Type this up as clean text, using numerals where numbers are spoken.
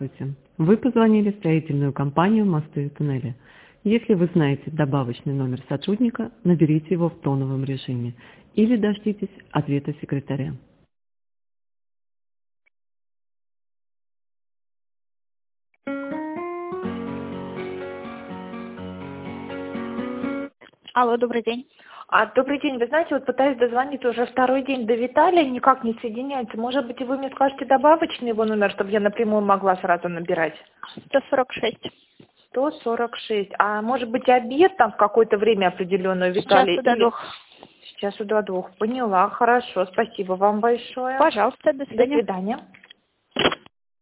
Здравствуйте. Вы позвонили в строительную компанию «Мосты и туннели». Если вы знаете добавочный номер сотрудника, наберите его в тоновом режиме или дождитесь ответа секретаря. Алло, добрый день. Добрый день. Вы знаете, вот пытаюсь дозвониться уже второй день до Виталия, никак не соединяется. Может быть, вы мне скажете добавочный его номер, чтобы я напрямую могла сразу набирать? 146. 146. А может быть, обед там в какое-то время определенное, Виталий? Сейчас до Или... 2. Сейчас до 2. Поняла. Хорошо. Спасибо вам большое. Пожалуйста, до До свидания. свидания.